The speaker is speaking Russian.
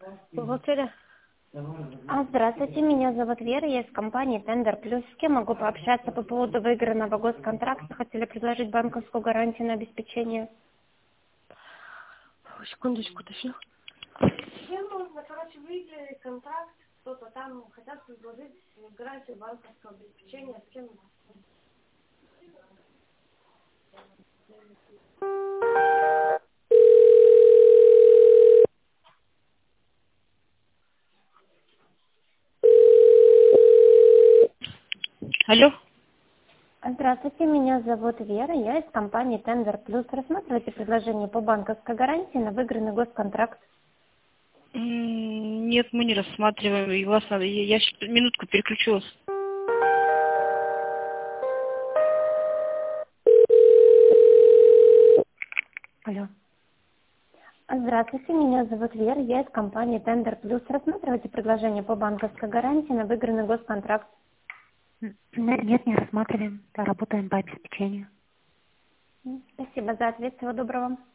Бухгалтерия. Здравствуйте, меня зовут Вера, я из компании Тендер Плюс. С кем могу пообщаться по поводу выигранного госконтракта? Хотели предложить банковскую гарантию на обеспечение. Секундочку, точно. Всем нужно, выиграли контракт, кто-то там хотят предложить гарантию банковского обеспечения, с кем? Алло. Здравствуйте, меня зовут Вера, я из компании Тендер Плюс. Рассматриваете предложение по банковской гарантии на выигранный госконтракт? Нет, мы не рассматриваем. И вас надо. Я щас минутку переключилась. Алло. Здравствуйте, меня зовут Вера, я из компании Тендер Плюс. Рассматриваете предложение по банковской гарантии на выигранный госконтракт? Нет, не рассматриваем. Работаем по обеспечению. Спасибо за ответ, всего доброго.